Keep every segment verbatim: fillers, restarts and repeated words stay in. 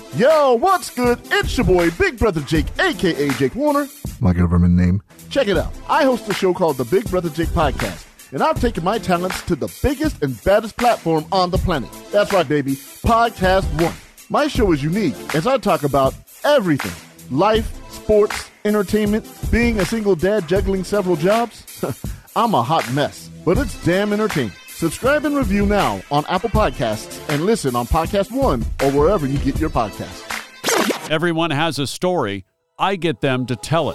Yo, what's good? It's your boy, Big Brother Jake, a k a. Jake Warner. My government name. Check it out. I host a show called the Big Brother Jake Podcast, and I've taken my talents to the biggest and baddest platform on the planet. That's right, baby. Podcast One. My show is unique as I talk about everything. Life, sports, entertainment, being a single dad juggling several jobs. I'm a hot mess, but it's damn entertaining. Subscribe and review now on Apple Podcasts and listen on Podcast One or wherever you get your podcasts. Everyone has a story. I get them to tell it.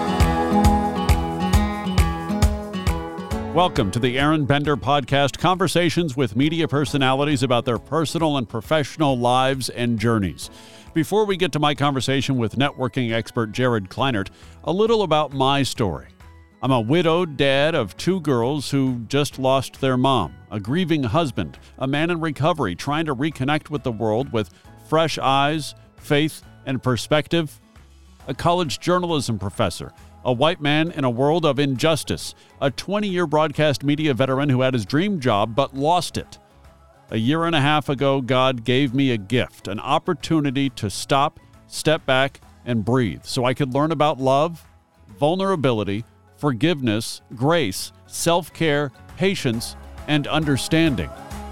Welcome to the Aaron Bender Podcast, conversations with media personalities about their personal and professional lives and journeys. Before we get to my conversation with networking expert Jared Kleinert, a little about my story. I'm a widowed dad of two girls who just lost their mom, a grieving husband, a man in recovery trying to reconnect with the world with fresh eyes, faith, and perspective, a college journalism professor, a white man in a world of injustice, a twenty-year broadcast media veteran who had his dream job but lost it. A year and a half ago, God gave me a gift, an opportunity to stop, step back, and breathe so I could learn about love, vulnerability, forgiveness, grace, self-care, patience, and understanding.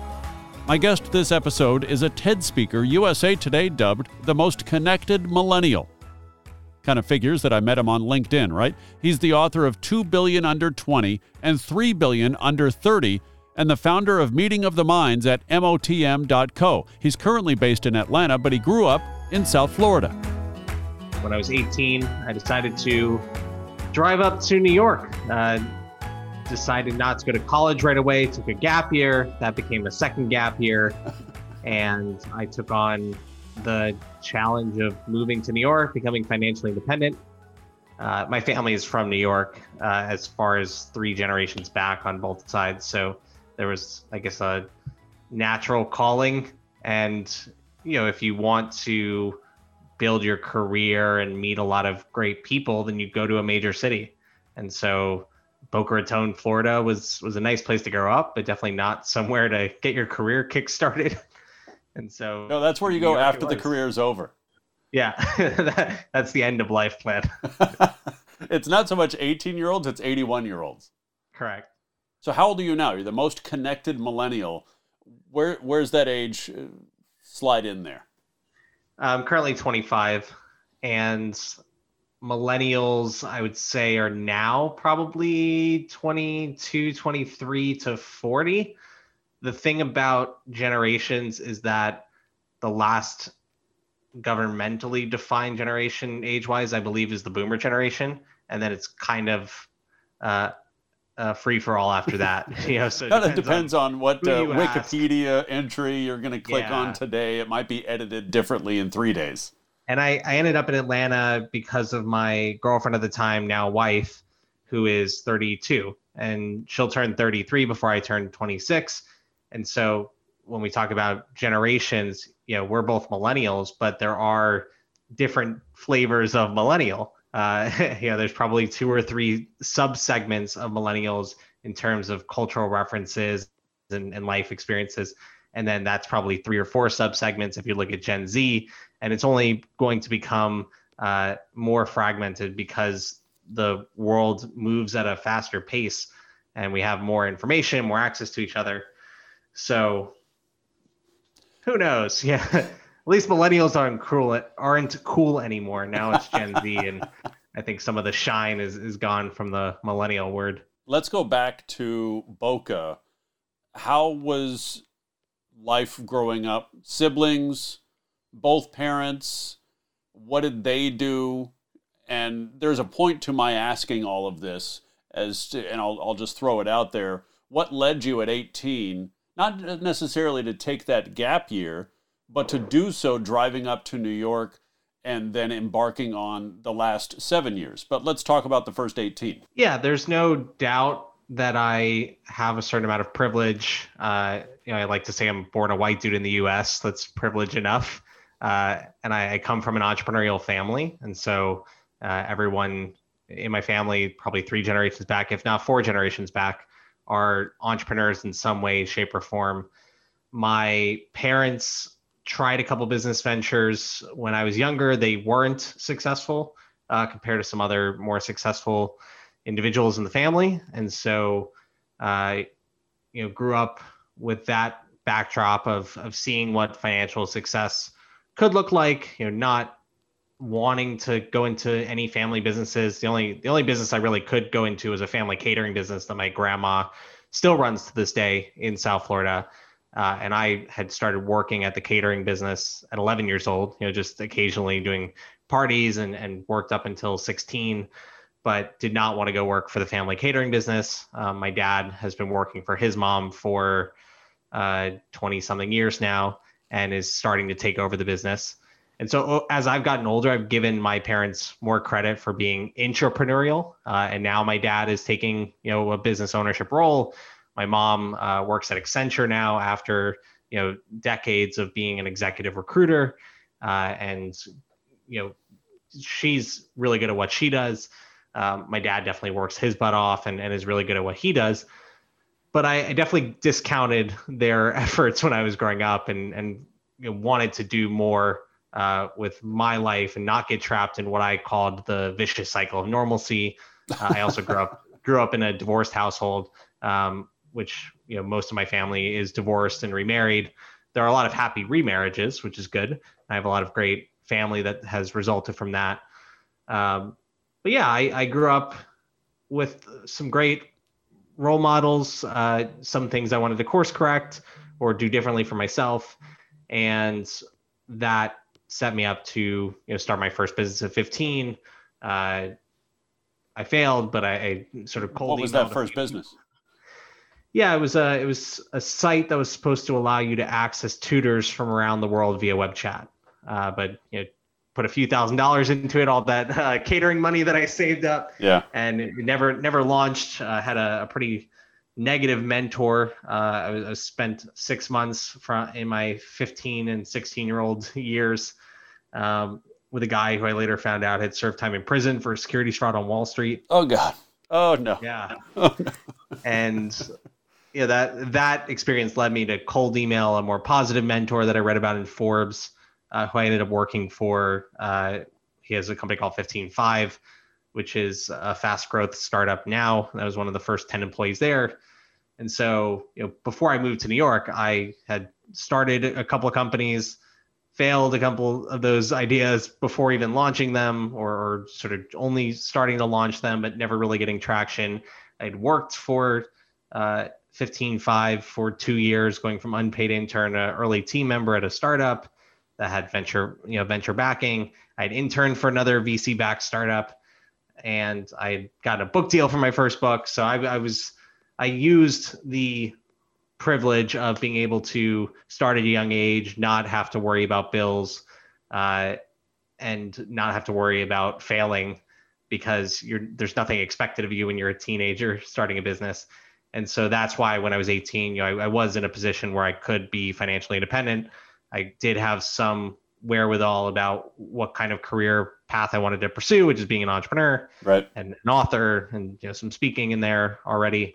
My guest this episode is a TED speaker U S A Today dubbed the most connected millennial. Kind of figures that I met him on LinkedIn, right? He's the author of two billion Under twenty and three billion Under thirty and the founder of Meeting of the Minds at M O T M dot co. He's currently based in Atlanta, but he grew up in South Florida. When I was eighteen, I decided to drive up to New York. Uh, decided not to go to college right away, took a gap year. That became a second gap year. And I took on the challenge of moving to New York, becoming financially independent. Uh, my family is from New York, uh, as far as three generations back on both sides. So there was, I guess, a natural calling. And, you know, if you want to build your career and meet a lot of great people, then you go to a major city. And so Boca Raton, Florida was was a nice place to grow up, but definitely not somewhere to get your career kick-started. And so no, that's where you go after the career is over. Yeah, that, that's the end of life plan. It's not so much eighteen-year-olds, it's eighty-one-year-olds. Correct. So how old are you now? You're the most connected millennial. Where Where's that age slide in there? I'm currently twenty-five, and millennials, I would say, are now probably twenty-two, twenty-three to forty. The thing about generations is that the last governmentally defined generation age-wise, I believe, is the boomer generation, and then it's kind of uh, uh, free for all after that. You know, so it kind of depends, depends on, on what uh, Wikipedia ask. entry you're going to click Yeah. on today. It might be edited differently in three days. And I, I ended up in Atlanta because of my girlfriend at the time, now wife, who is thirty-two, and she'll turn thirty-three before I turn twenty-six. And so when we talk about generations, you know, we're both millennials, but there are different flavors of millennial. Uh, you know, there's probably two or three sub-segments of millennials in terms of cultural references and, and life experiences. And then that's probably three or four sub-segments if you look at Gen Z. And it's only going to become uh, more fragmented because the world moves at a faster pace and we have more information, more access to each other. So who knows? Yeah, at least millennials aren't cool, aren't cool anymore. Now it's Gen Z, and I think some of the shine is, is gone from the millennial word. Let's go back to Boca. How was life growing up? Siblings, both parents, what did they do? And there's a point to my asking all of this, as to, and I'll, I'll just throw it out there. What led you at eighteen, not necessarily to take that gap year, but to do so driving up to New York and then embarking on the last seven years? But let's talk about the first eighteen. Yeah, there's no doubt that I have a certain amount of privilege. Uh, you know, I like to say I'm born a white dude in the U S. That's privilege enough. Uh, and I, I come from an entrepreneurial family. And so uh, everyone in my family, probably three generations back, if not four generations back, are entrepreneurs in some way, shape, or form. My parents tried a couple business ventures when I was younger. They weren't successful uh, compared to some other more successful individuals in the family. And so I, uh, you know, grew up with that backdrop of of seeing what financial success could look like, you know, not wanting to go into any family businesses. The only the only business I really could go into was a family catering business that my grandma still runs to this day in South Florida. Uh, and I had started working at the catering business at eleven years old, you know, just occasionally doing parties and, and worked up until sixteen, but did not want to go work for the family catering business. Um, my dad has been working for his mom for uh, twenty something years now and is starting to take over the business. And so as I've gotten older, I've given my parents more credit for being entrepreneurial. Uh, and now my dad is taking, you know, a business ownership role. My mom uh, works at Accenture now after, you know, decades of being an executive recruiter. Uh, and, you know, she's really good at what she does. Um, my dad definitely works his butt off and, and is really good at what he does. But I, I definitely discounted their efforts when I was growing up and, and you know, wanted to do more uh, with my life and not get trapped in what I called the vicious cycle of normalcy. Uh, I also grew up grew up in a divorced household, um, which, you know, most of my family is divorced and remarried. There are a lot of happy remarriages, which is good. I have a lot of great family that has resulted from that. Um, but yeah, I, I grew up with some great role models, uh, some things I wanted to course correct or do differently for myself. And that set me up to, you know, start my first business at fifteen. Uh, I failed, but I, I sort of cold What was that first business? Yeah, it was a it was a site that was supposed to allow you to access tutors from around the world via web chat. Uh, but you know, put a few thousand dollars into it, all that uh, catering money that I saved up. Yeah, and it never never launched. Uh, had a, a pretty negative mentor. Uh, I, was, I spent six months from in my fifteen and sixteen year old years um, with a guy who I later found out had served time in prison for securities fraud on Wall Street. Oh God. Oh no. Yeah. Oh, no. And yeah, that that experience led me to cold email a more positive mentor that I read about in Forbes, uh, who I ended up working for. Uh, he has a company called fifteen five, which is a fast growth startup now. I was one of the first ten employees there. And so, you know, before I moved to New York, I had started a couple of companies, failed a couple of those ideas before even launching them, or, or sort of only starting to launch them, but never really getting traction. I'd worked for uh, fifteen five for two years, going from unpaid intern to early team member at a startup that had venture, you know, venture backing. I'd interned for another V C-backed startup, and I got a book deal for my first book. So I, I was, I used the privilege of being able to start at a young age, not have to worry about bills, uh, and not have to worry about failing, because you're there's nothing expected of you when you're a teenager starting a business. And so that's why when I was eighteen, you know, I, I was in a position where I could be financially independent. I did have some wherewithal about what kind of career path I wanted to pursue, which is being an entrepreneur, right, and an author, and you know, some speaking in there already.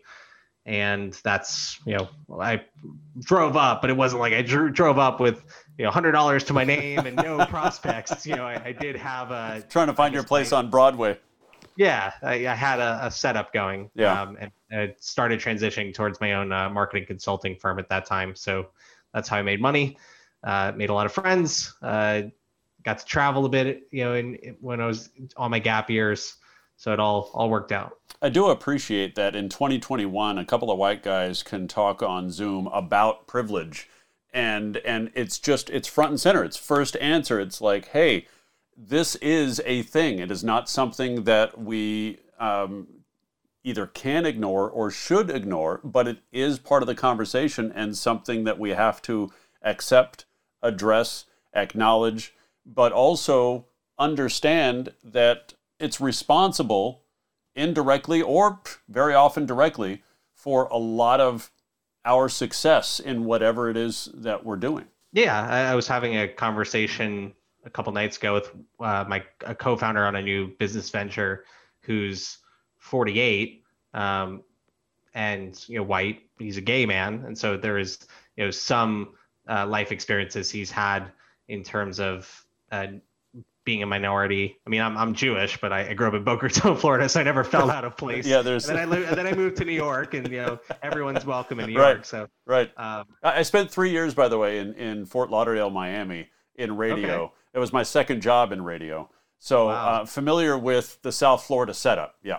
And that's, you know, I drove up, but it wasn't like I drew, drove up with, you know, one hundred dollars to my name and no prospects. You know, I, I did have a... Trying to find your place on Broadway. Yeah, I, I had a, a setup going. Yeah. Um, and I started transitioning towards my own uh, marketing consulting firm at that time. So that's how I made money. Uh, made a lot of friends. Uh, got to travel a bit, you know, in, in, when I was on my gap years. So it all all worked out. I do appreciate that in twenty twenty-one, a couple of white guys can talk on Zoom about privilege. And and it's just, it's front and center. It's first answer. It's like, hey, this is a thing. It is not something that we um, either can ignore or should ignore, but it is part of the conversation and something that we have to accept, address, acknowledge, but also understand that it's responsible indirectly or very often directly for a lot of our success in whatever it is that we're doing. Yeah, I, I was having a conversation a couple nights ago with uh, my a co-founder on a new business venture who's forty-eight um, and, you know, white. He's a gay man. And so there is, you know, some uh, life experiences he's had in terms of uh, being a minority. I mean, I'm I'm Jewish, but I, I grew up in Boca Raton, Florida, so I never felt out of place. Yeah, there's. And then I li- and then I moved to New York, and you know, everyone's welcome in New right, York. So right. Um, I spent three years, by the way, in, in Fort Lauderdale, Miami, in radio. Okay. It was my second job in radio, so wow. uh, familiar with the South Florida setup. Yeah.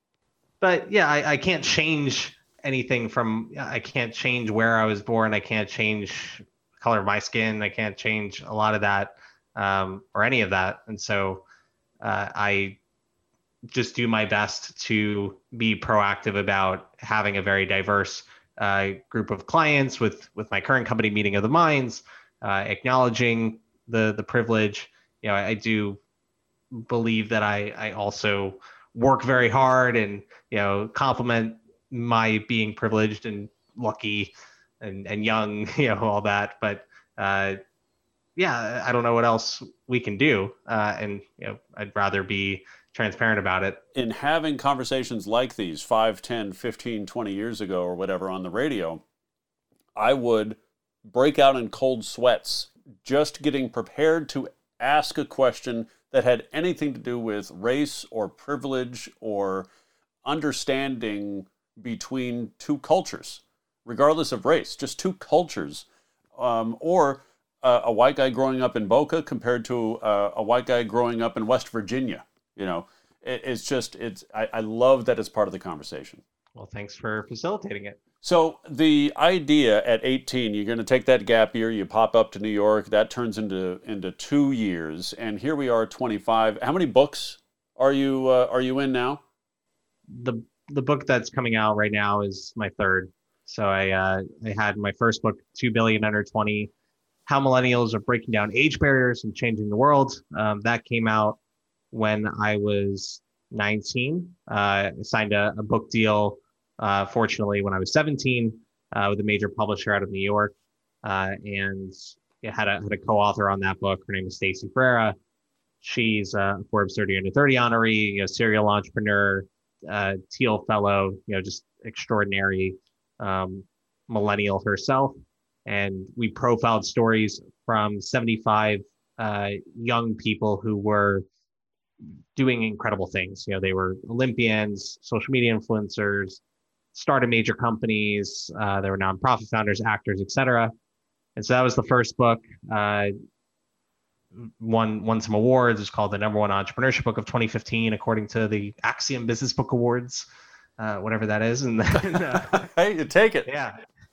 But yeah, I, I can't change anything from. I can't change where I was born. I can't change the color of my skin. I can't change a lot of that. Um, or any of that. And so uh, I just do my best to be proactive about having a very diverse uh, group of clients with, with my current company, Meeting of the Minds, uh, acknowledging the, the privilege. You know, I, I do believe that I, I also work very hard and, you know, compliment my being privileged and lucky and, and young, you know, all that. But uh, yeah, I don't know what else we can do. Uh, and, you know, I'd rather be transparent about it. In having conversations like these five, ten, fifteen, twenty years ago or whatever on the radio, I would break out in cold sweats just getting prepared to ask a question that had anything to do with race or privilege or understanding between two cultures, regardless of race, just two cultures, um, or Uh, a white guy growing up in Boca compared to uh, a white guy growing up in West Virginia. You know, it, it's just, it's, I, I love that it's part of the conversation. Well, thanks for facilitating it. So the idea at eighteen, you're going to take that gap year, you pop up to New York, that turns into, into two years. And here we are, twenty-five. How many books are you, uh, are you in now? The, the book that's coming out right now is my third. So I, uh, I had my first book, two billion Under twenty, How Millennials Are Breaking Down Age Barriers and Changing the World. Um, that came out when I was nineteen. Uh, I signed a, a book deal, uh, fortunately, when I was seventeen uh, with a major publisher out of New York. Uh, and I had a, had a co-author on that book. Her name is Stacey Ferreira. She's a Forbes thirty under thirty honoree, you know, serial entrepreneur, uh, Teal Fellow, you know, just extraordinary um, millennial herself. And we profiled stories from seventy-five uh, young people who were doing incredible things. You know, they were Olympians, social media influencers, started major companies. Uh, they were nonprofit founders, actors, et cetera. And so that was the first book. Uh, won won some awards. It's called the number one entrepreneurship book of twenty fifteen, according to the Axiom Business Book Awards, uh, whatever that is. And then, uh, hey, you take it. Yeah.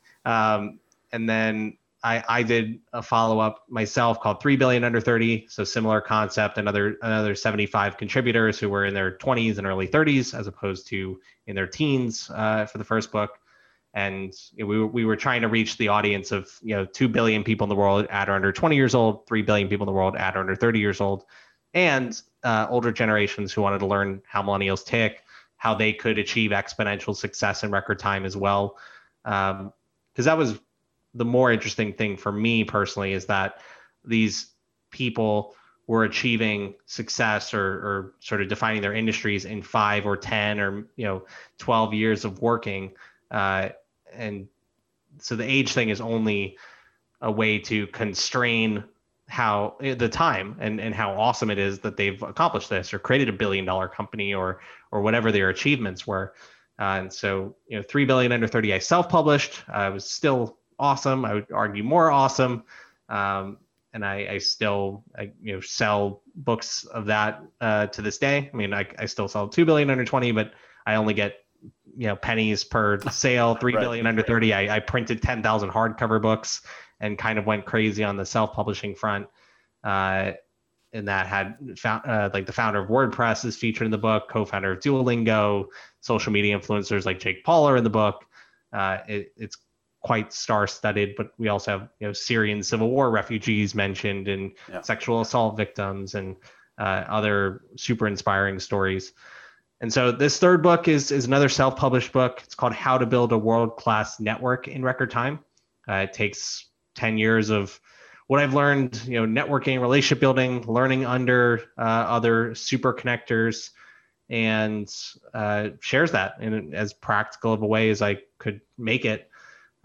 Um, And then I, I did a follow-up myself called three billion Under thirty. So similar concept, another another seventy-five contributors who were in their twenties and early thirties, as opposed to in their teens uh, for the first book. And you know, we, were, we were trying to reach the audience of, you know, two billion people in the world at or under twenty years old, three billion people in the world at or under thirty years old, and uh, older generations who wanted to learn how millennials tick, how they could achieve exponential success in record time as well. Um, because that was the more interesting thing for me personally, is that these people were achieving success or, or sort of defining their industries in five or ten or, you know, twelve years of working. Uh, and so the age thing is only a way to constrain how the time and, and how awesome it is that they've accomplished this or created a billion dollar company or, or whatever their achievements were. Uh, and so, you know, three billion Under thirty, I self-published. I was still awesome. I would argue more awesome. Um, and I, I still, I, you know, sell books of that uh, to this day. I mean, I, I still sell two billion Under twenty, but I only get, you know, pennies per sale. three right. billion Under thirty. I, I printed ten thousand hardcover books and kind of went crazy on the self-publishing front. Uh, and that had found, uh, like the founder of WordPress is featured in the book, co-founder of Duolingo, social media influencers like Jake Paul are in the book. Uh, it, it's quite star-studded, but we also have, you know, Syrian civil war refugees mentioned and yeah. sexual assault victims and uh, other super inspiring stories. And so this third book is is another self-published book. It's called How to Build a World-Class Network in Record Time. Uh, it takes ten years of what I've learned, you know, networking, relationship building, learning under uh, other super connectors, and uh, shares that in as practical of a way as I could make it.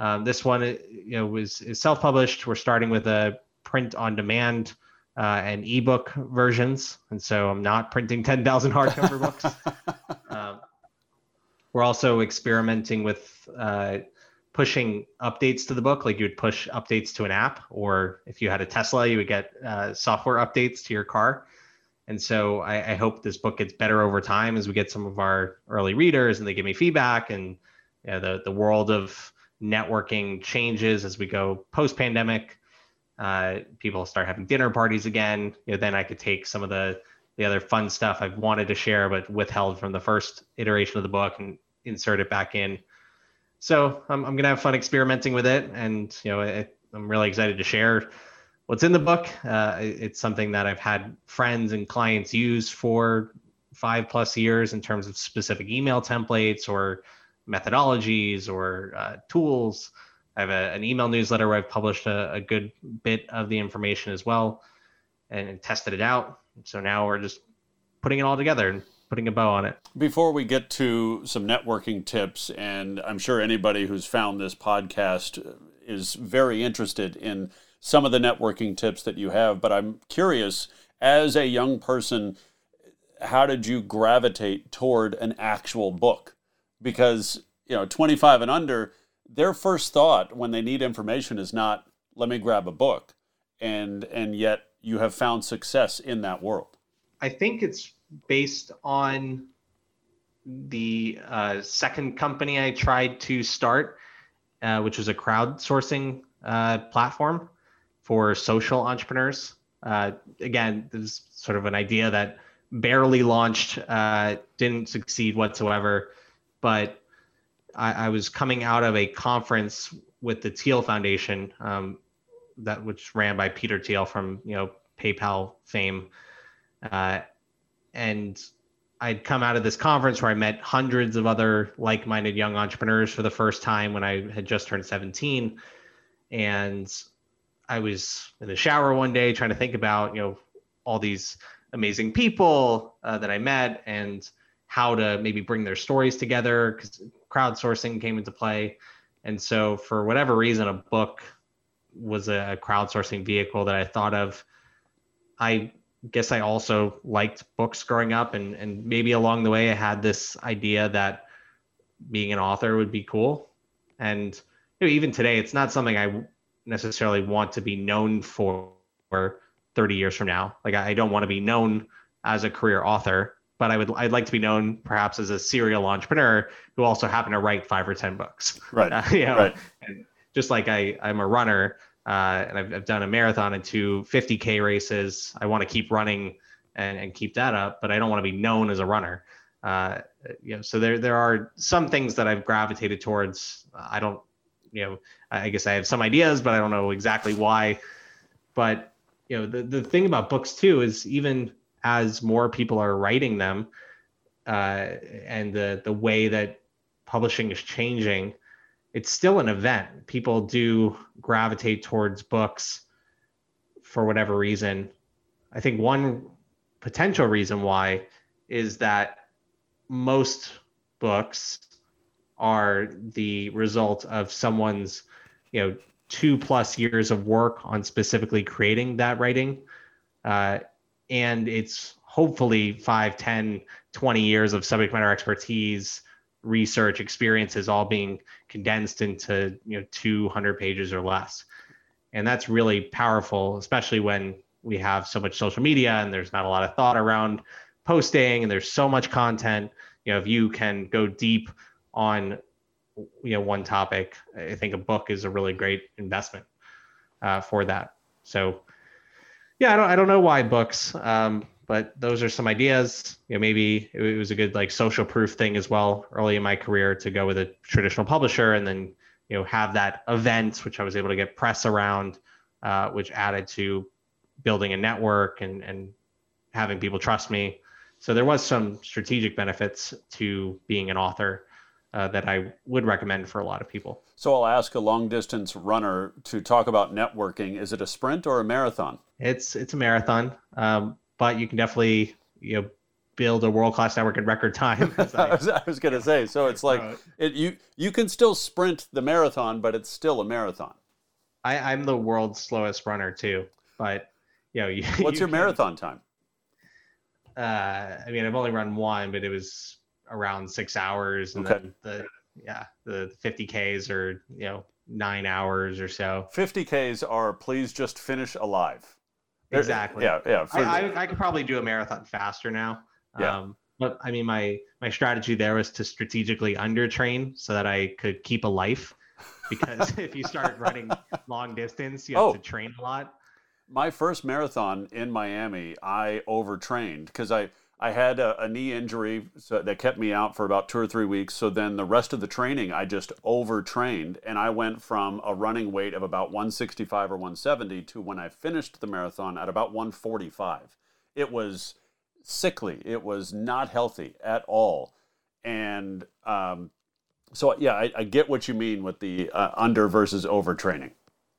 Um, this one, you know, was is self-published. We're starting with a print-on-demand uh, and ebook versions, and so I'm not printing ten thousand hardcover books. Um, we're also experimenting with uh, pushing updates to the book, like you would push updates to an app, or if you had a Tesla, you would get uh, software updates to your car. And so I, I hope this book gets better over time as we get some of our early readers and they give me feedback, and you know, the the world of networking changes as we go post-pandemic. Uh, people start having dinner parties again. You know, then I could take some of the the other fun stuff I've wanted to share but withheld from the first iteration of the book and insert it back in. So I'm I'm gonna have fun experimenting with it, and you know it, I'm really excited to share what's in the book. Uh, it's something that I've had friends and clients use for five plus years in terms of specific email templates or methodologies or uh, tools. I have a, an email newsletter where I've published a, a good bit of the information as well and, and tested it out. So now we're just putting it all together and putting a bow on it. Before we get to some networking tips, and I'm sure anybody who's found this podcast is very interested in some of the networking tips that you have, but I'm curious, as a young person, how did you gravitate toward an actual book? Because, you know, twenty-five and under, their first thought when they need information is not, let me grab a book. And and yet you have found success in that world. I think it's based on the uh, second company I tried to start, uh, which was a crowdsourcing uh, platform for social entrepreneurs. Uh, again, this is sort of an idea that barely launched, uh, didn't succeed whatsoever. But I, I was coming out of a conference with the Thiel Foundation, um, that which ran by Peter Thiel from you know PayPal fame, uh, and I'd come out of this conference where I met hundreds of other like-minded young entrepreneurs for the first time when I had just turned seventeen, and I was in the shower one day trying to think about you know all these amazing people uh, that I met and how to maybe bring their stories together, because crowdsourcing came into play. And so for whatever reason, a book was a crowdsourcing vehicle that I thought of. I guess I also liked books growing up, and, and maybe along the way I had this idea that being an author would be cool. And you know, even today, it's not something I necessarily want to be known for thirty years from now. Like I don't want to be known as a career author, but I would, I'd like to be known perhaps as a serial entrepreneur who also happened to write five or ten books. Right. Uh, you know, right. And just like I, I'm a runner, uh, and I've, I've done a marathon and two fifty K races. I want to keep running and, and keep that up, but I don't want to be known as a runner. Uh, you know, so there, there are some things that I've gravitated towards. I don't, you know, I guess I have some ideas, but I don't know exactly why. But, you know, the, the thing about books too, is even as more people are writing them, uh, and the, the way that publishing is changing, it's still an event. People do gravitate towards books for whatever reason. I think one potential reason why is that most books are the result of someone's, you know, two plus years of work on specifically creating that writing. Uh, and it's hopefully five, ten, twenty years of subject matter expertise, research, experiences, all being condensed into, you know, two hundred pages or less. And that's really powerful, especially when we have so much social media and there's not a lot of thought around posting and there's so much content. You know, if you can go deep on, you know, one topic, I think a book is a really great investment uh, for that. So yeah, I don't, I don't know why books, um, but those are some ideas. You know, maybe it was a good like social proof thing as well early in my career to go with a traditional publisher and then, you know, have that event, which I was able to get press around, uh, which added to building a network and, and having people trust me. So there was some strategic benefits to being an author uh, that I would recommend for a lot of people. So I'll ask a long distance runner to talk about networking. Is it a sprint or a marathon? It's it's a marathon, um, but you can definitely, you know, build a world-class network in record time. As I, I was, I was going to say, so it's like, uh, it, you, you can still sprint the marathon, but it's still a marathon. I, I'm the world's slowest runner too, but you know, you, what's you your can, marathon time? Uh, I mean, I've only run one, but it was around six hours, and okay. then the yeah, the fifty Ks are you know nine hours or so. fifty Ks are please just finish alive. Exactly. Yeah, yeah. I, I I could probably do a marathon faster now. Yeah. Um, but I mean, my my strategy there was to strategically undertrain so that I could keep a life. Because if you start running long distance, you have oh. to train a lot. My first marathon in Miami, I overtrained because I, I had a, a knee injury so that kept me out for about two or three weeks. So then the rest of the training, I just overtrained. And I went from a running weight of about one sixty-five or one seventy to when I finished the marathon at about one forty-five. It was sickly. It was not healthy at all. And um, so, yeah, I, I get what you mean with the uh, under versus overtraining.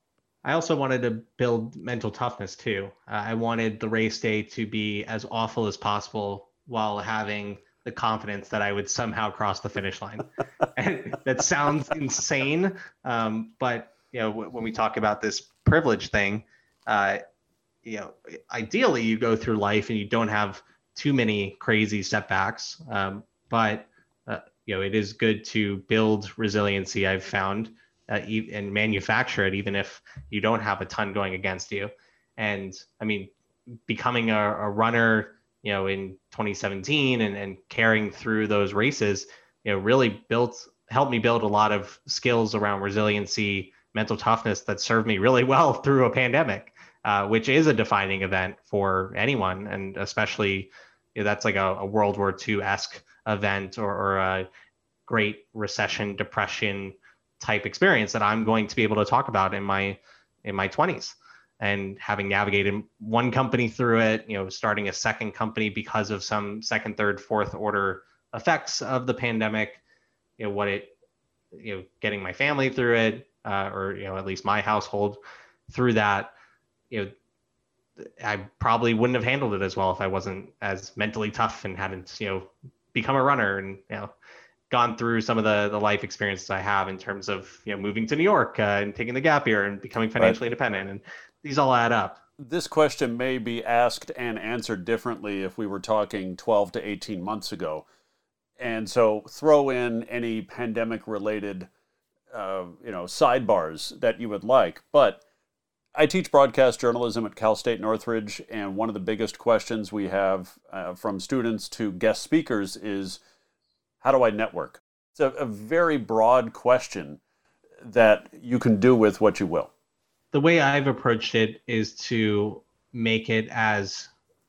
I also wanted to build mental toughness too. Uh, I wanted the race day to be as awful as possible while having the confidence that I would somehow cross the finish line. And that sounds insane, um, but you know, w- when we talk about this privilege thing, uh, you know, ideally you go through life and you don't have too many crazy setbacks. Um, but uh, you know, it is good to build resiliency. I've found. Uh, and manufacture it, even if you don't have a ton going against you. And I mean, becoming a, a runner, you know, in twenty seventeen and, and carrying through those races, you know, really built, helped me build a lot of skills around resiliency, mental toughness that served me really well through a pandemic, uh, which is a defining event for anyone. And especially, you know, that's like a, a World War Two-esque event or, or a Great Recession, Depression type experience that I'm going to be able to talk about in my in my twenties. And having navigated one company through it, you know, starting a second company because of some second, third, fourth order effects of the pandemic, you know, what it, you know, getting my family through it, uh, or, you know, at least my household through that, you know, I probably wouldn't have handled it as well if I wasn't as mentally tough and hadn't, you know, become a runner and, you know, gone through some of the the life experiences I have in terms of, you know, moving to New York uh, and taking the gap year and becoming financially right. independent. And these all add up. This question may be asked and answered differently if we were talking twelve to eighteen months ago. And so throw in any pandemic related, uh, you know, sidebars that you would like. But I teach broadcast journalism at Cal State Northridge. And one of the biggest questions we have uh, from students to guest speakers is, how do I network? It's a, a very broad question that you can do with what you will. The way I've approached it is to make it as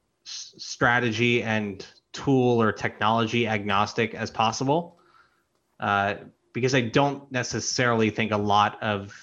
s- strategy and tool or technology agnostic as possible, uh, because I don't necessarily think a lot of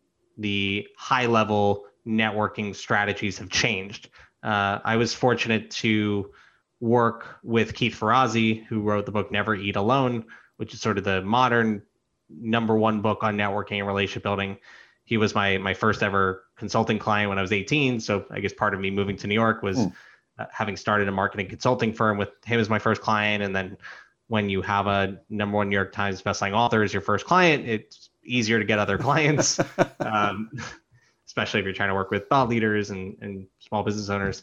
the high-level networking strategies have changed. Uh, I was fortunate to work with Keith Ferrazzi, who wrote the book Never Eat Alone, which is sort of the modern number one book on networking and relationship building. He was my my first ever consulting client when I was eighteen. So I guess part of me moving to New York was mm. uh, having started a marketing consulting firm with him as my first client. And then when you have a number one New York Times bestselling author as your first client, it's easier to get other clients, um, especially if you're trying to work with thought leaders and, and small business owners.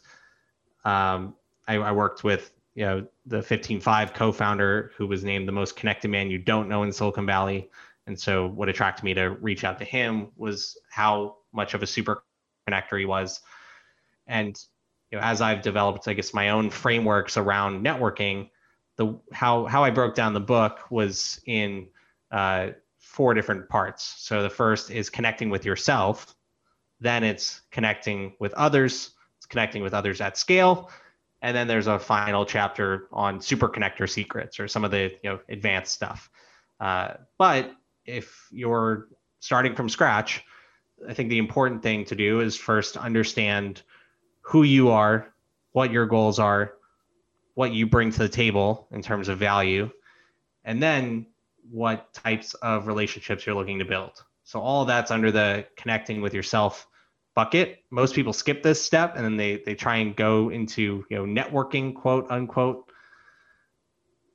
Um, I, I worked with, you know, the fifteen five co-founder who was named the most connected man you don't know in Silicon Valley. And so what attracted me to reach out to him was how much of a super connector he was. And, you know, as I've developed, I guess, my own frameworks around networking, the how how I broke down the book was in uh, four different parts. So the first is connecting with yourself. Then it's connecting with others. It's connecting with others at scale. And then there's a final chapter on super connector secrets or some of the, you know, advanced stuff. Uh, but if you're starting from scratch, I think the important thing to do is first understand who you are, what your goals are, what you bring to the table in terms of value, and then what types of relationships you're looking to build. So all of that's under the connecting with yourself bucket. Most people skip this step and then they they try and go into, you know, networking, quote unquote.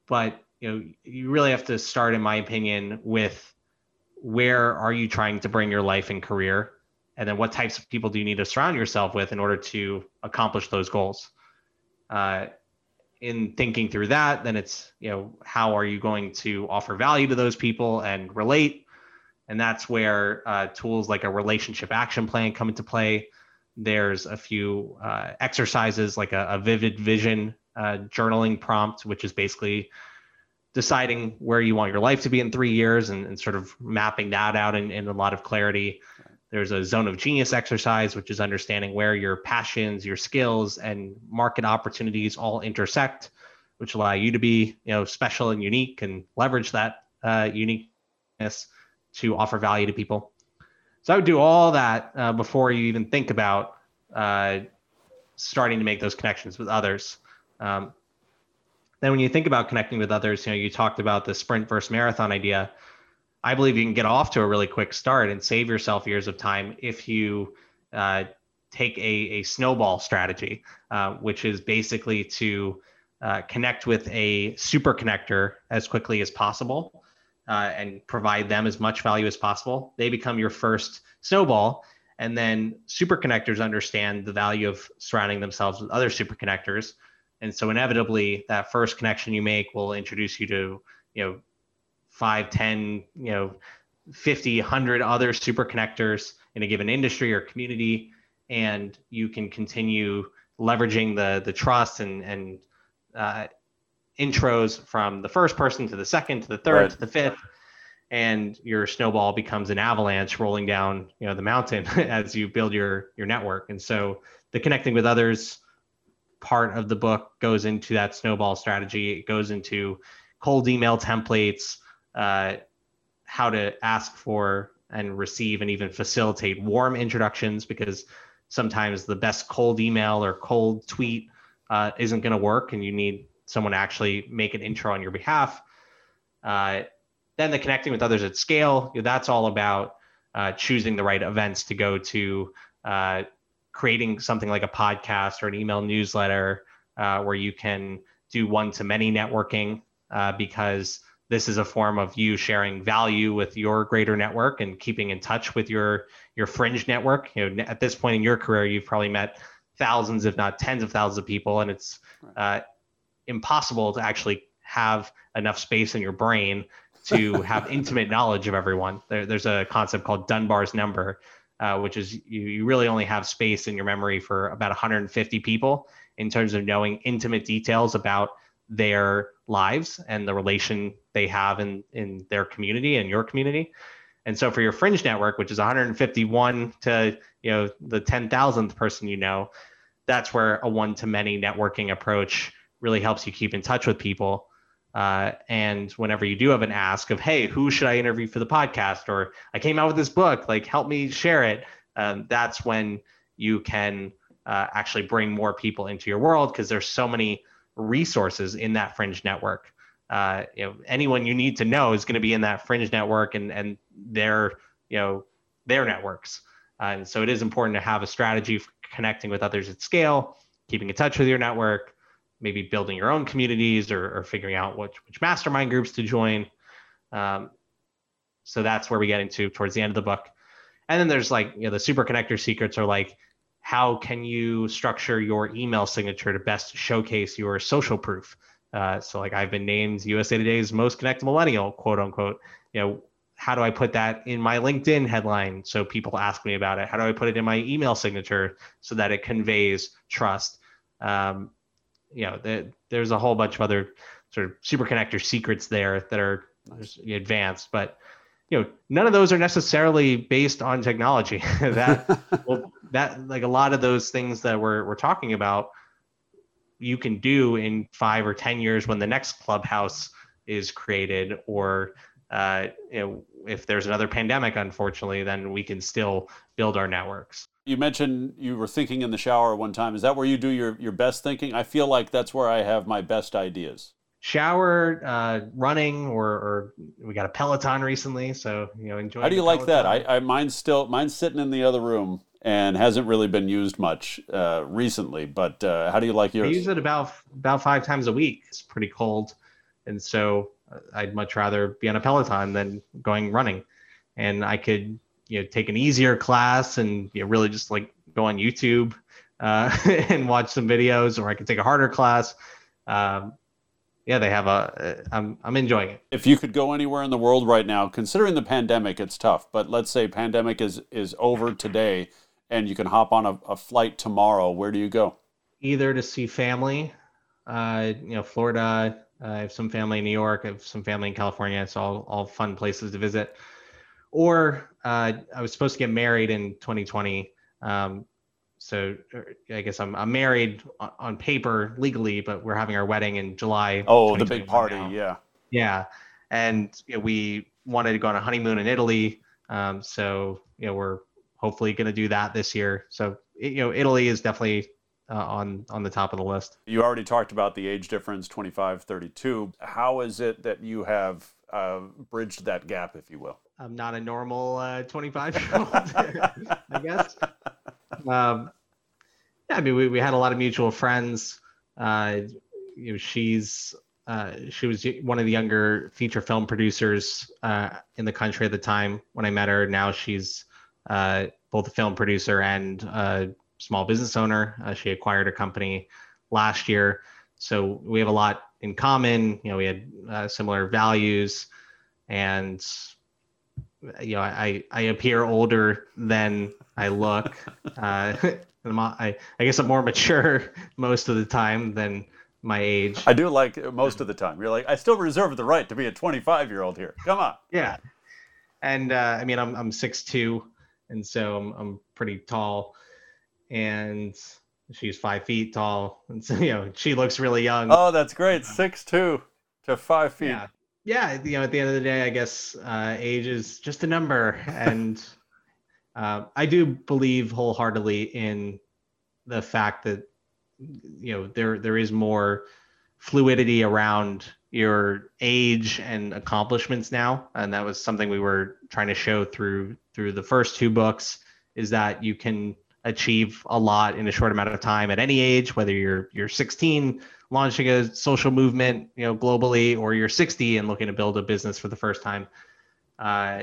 but you know, you really have to start, in my opinion, with where are you trying to bring your life and career, and then what types of people do you need to surround yourself with in order to accomplish those goals. Uh, in thinking through that, then it's, you know, how are you going to offer value to those people and relate? And that's where uh, tools like a relationship action plan come into play. There's a few uh, exercises like a, a vivid vision uh, journaling prompt, which is basically deciding where you want your life to be in three years and, and sort of mapping that out in, in a lot of clarity. There's a zone of genius exercise, which is understanding where your passions, your skills, and market opportunities all intersect, which allow you to be, you know, special and unique and leverage that uh, uniqueness to offer value to people. So I would do all that uh, before you even think about uh, starting to make those connections with others. Um, then when you think about connecting with others, you know, you talked about the sprint versus marathon idea. I believe you can get off to a really quick start and save yourself years of time if you uh, take a, a snowball strategy, uh, which is basically to uh, connect with a super connector as quickly as possible uh, and provide them as much value as possible. They become your first snowball. And then super connectors understand the value of surrounding themselves with other super connectors. And so inevitably that first connection you make will introduce you to, you know, five, ten, you know, fifty, one hundred other super connectors in a given industry or community. And you can continue leveraging the the trust and, and uh, intros from the first person to the second, to the third, right. to the fifth. And your snowball becomes an avalanche rolling down, you know, the mountain as you build your, your network. And so the connecting with others part of the book goes into that snowball strategy. It goes into cold email templates, uh, how to ask for and receive and even facilitate warm introductions, because sometimes the best cold email or cold tweet uh, isn't going to work and you need someone to actually make an intro on your behalf. Uh, then the connecting with others at scale, you know, that's all about uh, choosing the right events to go to, uh, creating something like a podcast or an email newsletter uh, where you can do one-to-many networking uh, because this is a form of you sharing value with your greater network and keeping in touch with your your fringe network. You know, at this point in your career, you've probably met thousands, if not tens of thousands of people, and it's uh, impossible to actually have enough space in your brain to have intimate knowledge of everyone. There, there's a concept called Dunbar's number, uh, which is you, you really only have space in your memory for about one hundred fifty people in terms of knowing intimate details about their lives and the relation they have in, in their community and your community. And so for your fringe network, which is one hundred fifty-one to, you know, the ten thousandth person, you know, that's where a one-to-many networking approach really helps you keep in touch with people. Uh, and whenever you do have an ask of, hey, who should I interview for the podcast? Or I came out with this book, like, help me share it. Um, that's when you can uh, actually bring more people into your world, because there's so many resources in that fringe network. Uh, you know, anyone you need to know is going to be in that fringe network and and their, you know, their networks. Uh, and so it is important to have a strategy for connecting with others at scale, keeping in touch with your network, maybe building your own communities or, or figuring out which, which mastermind groups to join. Um, so that's where we get into towards the end of the book. And then there's like, you know, the super connector secrets are like, how can you structure your email signature to best showcase your social proof? Uh, so like I've been named U S A Today's most connected millennial, quote unquote. You know, how do I put that in my LinkedIn headline so people ask me about it? How do I put it in my email signature so that it conveys trust? Um, you know, the, there's a whole bunch of other sort of super connector secrets there that are advanced, but you know, none of those are necessarily based on technology. that well, that like a lot of those things that we're we're talking about, you can do in five or ten years when the next Clubhouse is created, or uh, you know, if there's another pandemic, unfortunately, then we can still build our networks. You mentioned you were thinking in the shower one time. Is that where you do your, your best thinking? I feel like that's where I have my best ideas. Shower, uh, running, or, or we got a Peloton recently, so you know, enjoy. How do you like that? I, I mine's still mine's sitting in the other room and hasn't really been used much uh, recently. But uh, how do you like yours? I use it about about five times a week. It's pretty cold And so I'd much rather be on a Peloton than going running. And I could, you know, take an easier class and, you know, really just like go on YouTube uh, and watch some videos, or I could take a harder class. Um, yeah, they have a, I'm, I'm enjoying it. If you could go anywhere in the world right now, considering the pandemic, it's tough, but let's say pandemic is, is over today and you can hop on a, a flight tomorrow, where do you go? Either to see family, uh, you know, Florida, uh, I have some family in New York, I have some family in California. It's all, all fun places to visit. Or uh, I was supposed to get married in twenty twenty. Um, so I guess I'm, I'm married on, on paper legally, but we're having our wedding in July. Oh, the big party. now. Yeah. Yeah. And you know, we wanted to go on a honeymoon in Italy. Um, so, you know, we're hopefully going to do that this year. So, you know, Italy is definitely uh, on, on the top of the list. You already talked about the age difference, twenty-five, thirty-two. How is it that you have uh, bridged that gap, if you will? I'm not a normal uh, twenty-five year old, I guess. Um, yeah, I mean, we, we had a lot of mutual friends. Uh, you know, she's uh, she was one of the younger feature film producers uh, in the country at the time when I met her. Now she's uh, both a film producer and a small business owner. Uh, she acquired a company last year, so we have a lot in common. You know, we had uh, similar values, and you know, I, I appear older than I look. Uh, I'm, I, I guess I'm more mature most of the time than my age. I do like most of the time. You're like, I still reserve the right to be a twenty-five year old here. Come on. Yeah. And uh, I mean, I'm I'm six two, and so I'm I'm pretty tall, and she's five feet tall, and so you know she looks really young. Oh, that's great. six two to five feet. Yeah. Yeah, you know, at the end of the day, I guess uh, age is just a number, and uh, I do believe wholeheartedly in the fact that you know there there is more fluidity around your age and accomplishments now, and that was something we were trying to show through through the first two books, is that you can achieve a lot in a short amount of time at any age, whether you're you're sixteen launching a social movement, you know, globally, or you're sixty and looking to build a business for the first time. Uh,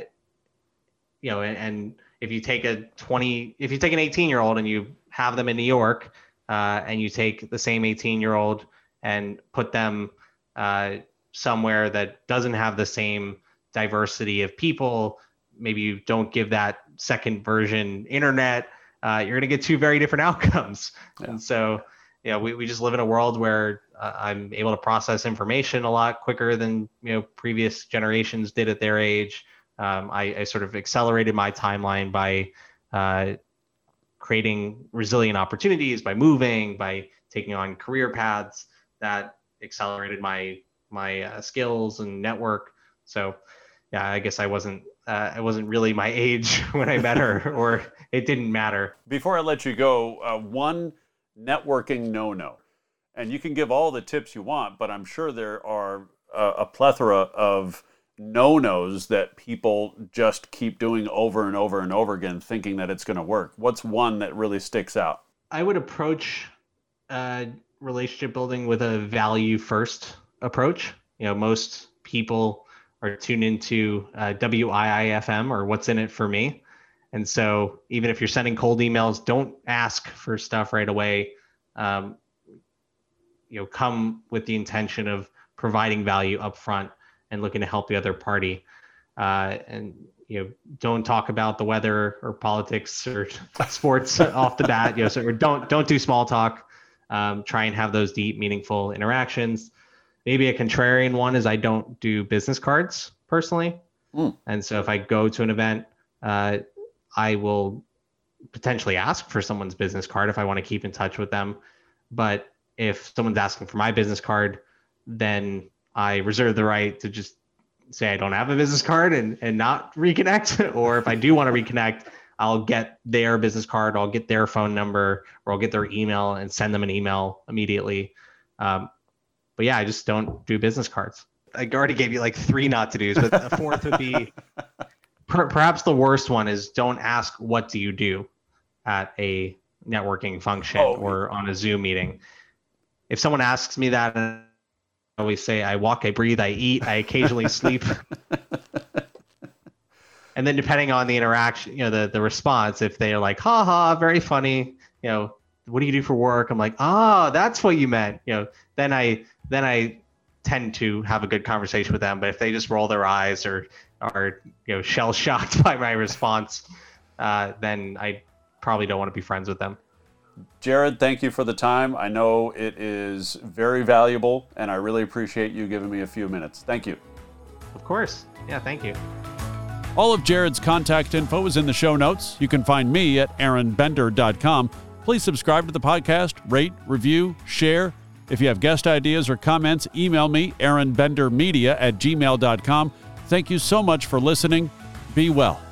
you know, and, and if you take a twenty, if you take an eighteen year old and you have them in New York, uh, and you take the same eighteen year old and put them uh, somewhere that doesn't have the same diversity of people, maybe you don't give that second version internet, uh, you're going to get two very different outcomes. Yeah. And so, you know, we, we just live in a world where uh, I'm able to process information a lot quicker than, you know, previous generations did at their age. Um, I, I sort of accelerated my timeline by uh, creating resilient opportunities, by moving, by taking on career paths that accelerated my my uh, skills and network. So, yeah, I guess I wasn't uh, I wasn't really my age when I met her, or it didn't matter. Before I let you go, uh, one networking no-no, and you can give all the tips you want, but I'm sure there are a, a plethora of no-nos that people just keep doing over and over and over again, thinking that it's going to work. What's one that really sticks out? I would approach uh, relationship building with a value first approach. You know, most people are tuned into uh, W I I F M, or what's in it for me. And so even if you're sending cold emails, don't ask for stuff right away. Um, you know, come with the intention of providing value up front and looking to help the other party. Uh, and, you know, don't talk about the weather or politics or sports off the bat. You know, so or don't don't do small talk. Um, try and have those deep, meaningful interactions. Maybe a contrarian one is I don't do business cards personally. Mm. And so if I go to an event, uh, I will potentially ask for someone's business card if I want to keep in touch with them. But if someone's asking for my business card, then I reserve the right to just say I don't have a business card and, and not reconnect. Or if I do want to reconnect, I'll get their business card, I'll get their phone number, or I'll get their email and send them an email immediately. Um, but yeah, I just don't do business cards. I already gave you like three not to do's, but the fourth would be per, perhaps the worst one is don't ask, what do you do at a networking function oh, or on a Zoom meeting? If someone asks me that, always say, I walk, I breathe, I eat, I occasionally sleep. And then depending on the interaction, you know, the, the response, if they're like, ha ha, very funny, you know, what do you do for work? I'm like, ah, oh, that's what you meant. You know, then I, then I tend to have a good conversation with them. But if they just roll their eyes or are, you know, shell shocked by my response, uh, then I probably don't want to be friends with them. Jared, thank you for the time. I know it is very valuable, and I really appreciate you giving me a few minutes. Thank you. Of course. Yeah, thank you. All of Jared's contact info is in the show notes. You can find me at aaron bender dot com. Please subscribe to the podcast, rate, review, share. If you have guest ideas or comments, email me, aaron bender media at gmail dot com. Thank you so much for listening. Be well.